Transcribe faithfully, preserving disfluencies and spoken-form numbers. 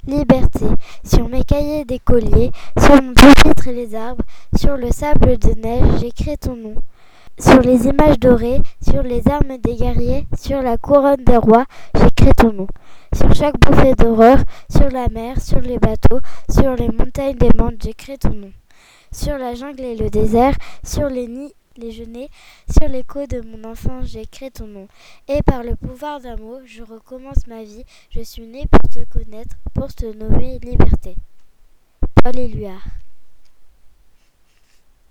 liberté. Sur mes cahiers d'écolier, sur mon pupitre et les arbres, sur le sable de neige, j'écris ton nom. Sur les images dorées, sur les armes des guerriers, sur la couronne des rois, j'écris ton nom. Sur chaque bouffée d'aurore, sur la mer, sur les bateaux, sur les montagnes des mondes, j'écris ton nom. Sur la jungle et le désert, sur les nids, les genêts, sur l'écho de mon enfance, j'écris ton nom. Et par le pouvoir d'un mot, je recommence ma vie. Je suis né pour te connaître, pour te nommer liberté. Paul Éluard.